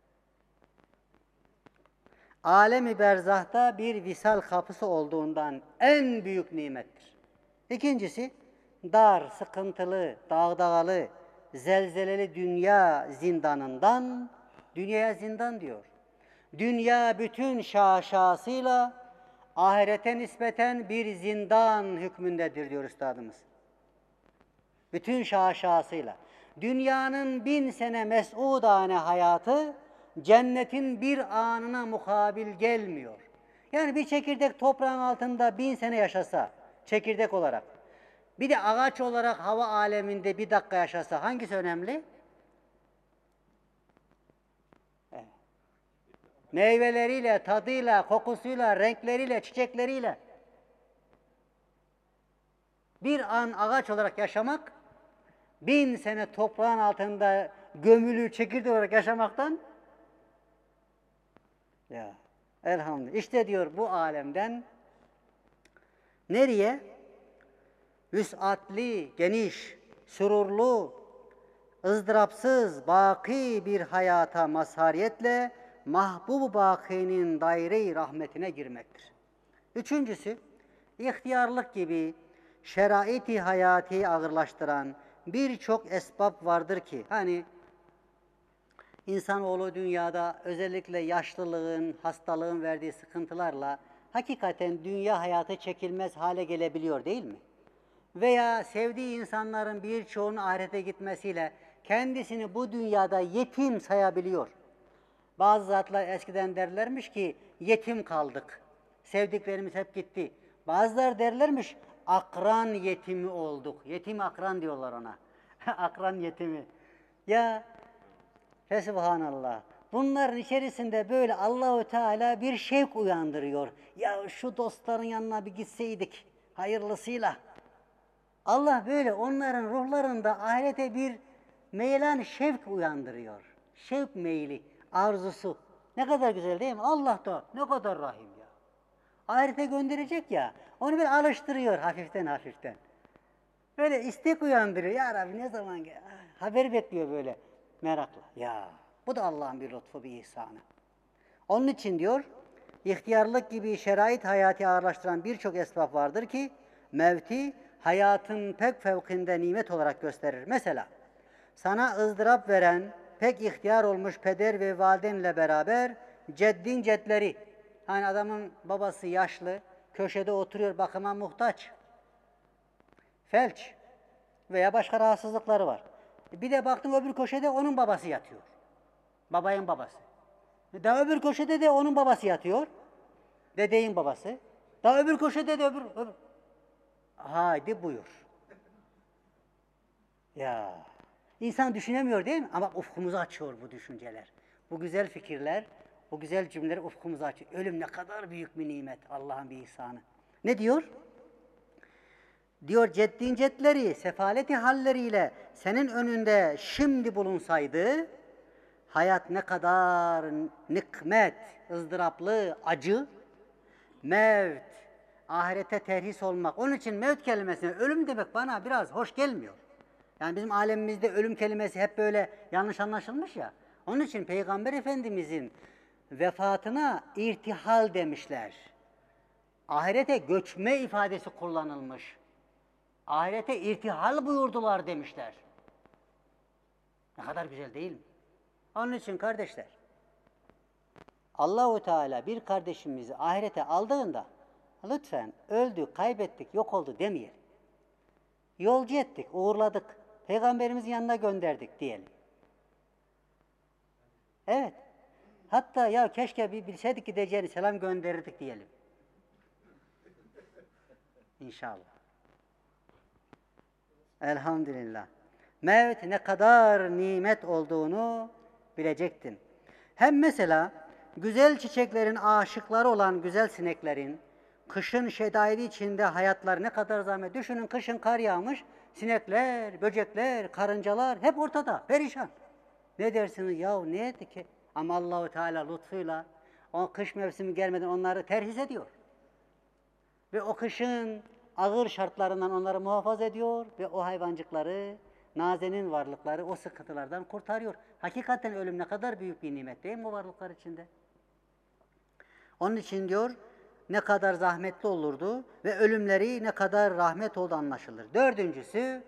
Alem-i berzahta bir visal kapısı olduğundan en büyük nimettir. İkincisi, dar, sıkıntılı, dağdağalı, zelzeleli dünya zindanından, dünyaya zindan diyor. Dünya bütün şaşasıyla ahirete nispeten bir zindan hükmündedir diyor üstadımız. Bütün şaşasıyla. Dünyanın bin sene mes'udane hayatı cennetin bir anına mukabil gelmiyor. Yani bir çekirdek toprağın altında bin sene yaşasa, çekirdek olarak, bir de ağaç olarak hava aleminde bir dakika yaşasa hangisi önemli? Evet. Meyveleriyle, tadıyla, kokusuyla, renkleriyle, çiçekleriyle. Bir an ağaç olarak yaşamak, bin sene toprağın altında gömülü çekirdek olarak yaşamaktan ya elhamdülillah. İşte diyor bu alemden nereye? Vüs'atli, geniş, sürurlu, ızdırapsız, baki bir hayata mazhariyetle mahbub-u bakinin daire-i rahmetine girmektir. Üçüncüsü, ihtiyarlık gibi şerait-i hayati ağırlaştıran birçok esbab vardır ki, hani insanoğlu dünyada özellikle yaşlılığın, hastalığın verdiği sıkıntılarla hakikaten dünya hayatı çekilmez hale gelebiliyor değil mi? Veya sevdiği insanların birçoğunun ahirete gitmesiyle kendisini bu dünyada yetim sayabiliyor. Bazı zatlar eskiden derlermiş ki yetim kaldık, sevdiklerimiz hep gitti. Bazıları derlermiş akran yetimi olduk, yetim akran diyorlar ona. Akran yetimi. Ya Fesubhanallah. Bunların içerisinde böyle Allahu Teala bir şevk uyandırıyor. Ya şu dostların yanına bir gitseydik hayırlısıyla. Allah böyle onların ruhlarında ahirete bir meylan şevk uyandırıyor. Şevk meyli, arzusu. Ne kadar güzel değil mi? Allah da ne kadar rahim ya. Ahirete gönderecek ya. Onu böyle alıştırıyor hafiften hafiften. Böyle istek uyandırıyor. Ya Rabbi ne zaman gel? Haber bekliyor böyle merakla. Ya bu da Allah'ın bir lütfu, bir ihsanı. Onun için diyor, ihtiyarlık gibi şerait hayatı ağırlaştıran birçok esbab vardır ki mevti hayatın pek fevkinde nimet olarak gösterir. Mesela sana ızdırap veren pek ihtiyar olmuş peder ve validenle beraber ceddin cedleri. Hani adamın babası yaşlı, köşede oturuyor, bakıma muhtaç. Felç veya başka rahatsızlıkları var. Bir de baktım öbür köşede onun babası yatıyor. Babayın babası. Daha öbür köşede de onun babası yatıyor. Dedeyin babası. Daha öbür köşede de öbür... öbür. Haydi buyur. Ya insan düşünemiyor değil mi? Ama ufkumuzu açıyor bu düşünceler. Bu güzel fikirler, bu güzel cümleler ufkumuzu açıyor. Ölüm ne kadar büyük bir nimet, Allah'ın bir ihsanı. Ne diyor? Diyor ceddin cedleri, sefaleti halleriyle senin önünde şimdi bulunsaydı, hayat ne kadar nikmet, ızdıraplı, acı, mevt, ahirete terhis olmak. Onun için mevt kelimesine ölüm demek bana biraz hoş gelmiyor. Yani bizim alemimizde ölüm kelimesi hep böyle yanlış anlaşılmış ya. Onun için Peygamber Efendimizin vefatına irtihal demişler. Ahirete göçme ifadesi kullanılmış. Ahirete irtihal buyurdular demişler. Ne kadar güzel değil mi? Onun için kardeşler, Allahu Teala bir kardeşimizi ahirete aldığında lütfen öldü, kaybettik, yok oldu demeyelim. Yolcu ettik, uğurladık, Peygamberimizin yanına gönderdik diyelim. Evet. Hatta ya keşke bir bilseydik gideceğini selam gönderirdik diyelim. İnşallah. Elhamdülillah. Mevt ne kadar nimet olduğunu bilecektin. Hem mesela güzel çiçeklerin aşıkları olan güzel sineklerin kışın şedaidi içinde hayatları ne kadar zahmet. Düşünün kışın kar yağmış, sinekler, böcekler, karıncalar hep ortada, perişan. Ne dersiniz ya ne etti ki? Ama Allahu Teala lütfuyla o kış mevsimi gelmeden onları terhis ediyor. Ve o kışın ağır şartlarından onları muhafaza ediyor ve o hayvancıkları, nazenin varlıkları o sıkıntılardan kurtarıyor. Hakikaten ölüm ne kadar büyük bir nimet değil mi o varlıklar içinde? Onun için diyor ne kadar zahmetli olurdu ve ölümleri ne kadar rahmet oldu anlaşılır. Dördüncüsü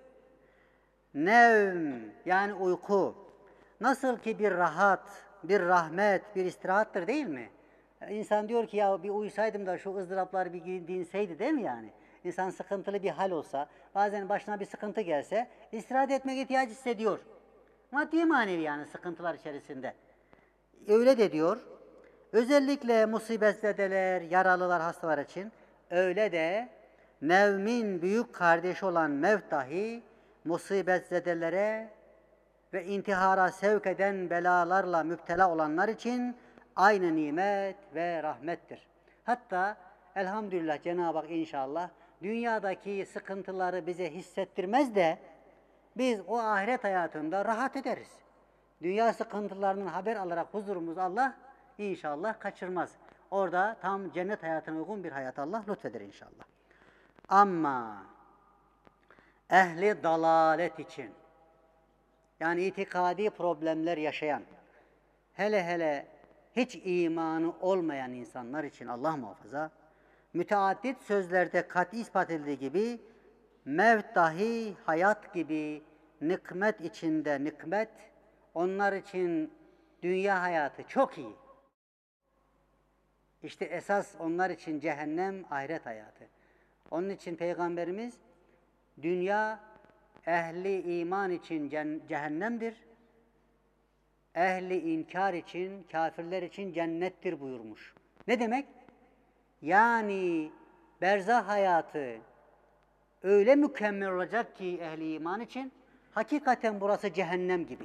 nevm yani uyku. Nasıl ki bir rahat, bir rahmet, bir istirahattır değil mi? İnsan diyor ki ya bir uyusaydım da şu ızdıraplar bir dinseydi değil mi yani? İnsan sıkıntılı bir hal olsa, bazen başına bir sıkıntı gelse istirahat etmek ihtiyacı hissediyor. Maddi manevi yani sıkıntılar içerisinde. Öyle de diyor. Özellikle musibetzedeler, yaralılar, hastalar için öyle de nevmin büyük kardeşi olan mevt dahi musibetzedelere ve intihara sevk eden belalarla müptela olanlar için aynı nimet ve rahmettir. Hatta elhamdülillah Cenab-ı Hak inşallah dünyadaki sıkıntıları bize hissettirmez de biz o ahiret hayatında rahat ederiz. Dünya sıkıntılarının haber alarak huzurumuz Allah inşallah kaçırmaz. Orada tam cennet hayatına uygun bir hayat Allah lütfeder inşallah. Ama ehli dalalet için yani itikadi problemler yaşayan, hele hele hiç imanı olmayan insanlar için Allah muhafaza, müteaddit sözlerde kat'i ispat edildiği gibi, mevt dahi hayat gibi nikmet içinde nikmet, onlar için dünya hayatı çok iyi. İşte esas onlar için cehennem, ahiret hayatı. Onun için Peygamberimiz, dünya ehli iman için cehennemdir, ehli inkar için, kafirler için cennettir buyurmuş. Ne demek? Yani berzah hayatı öyle mükemmel olacak ki ehli iman için, hakikaten burası cehennem gibi.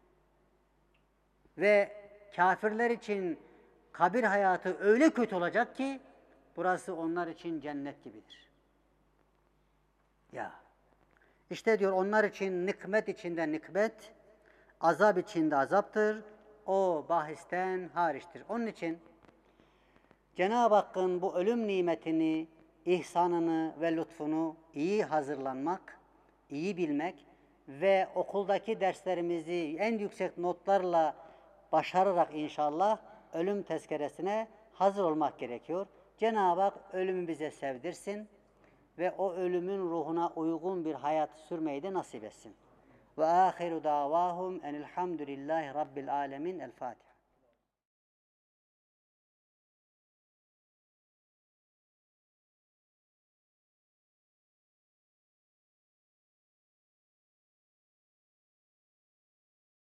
Ve kafirler için kabir hayatı öyle kötü olacak ki, burası onlar için cennet gibidir. Ya, işte diyor onlar için nikmet içinde nikmet, azap içinde azaptır, o bahisten hariçtir. Onun için Cenab-ı Hakk'ın bu ölüm nimetini, ihsanını ve lütfunu iyi hazırlanmak, iyi bilmek ve okuldaki derslerimizi en yüksek notlarla başararak inşallah ölüm tezkeresine hazır olmak gerekiyor. Cenab-ı Hak ölümü bize sevdirsin ve o ölümün ruhuna uygun bir hayat sürmeyi de nasip etsin. Ve ahiru davahum enilhamdülillahi rabbil alemin. El Fatiha.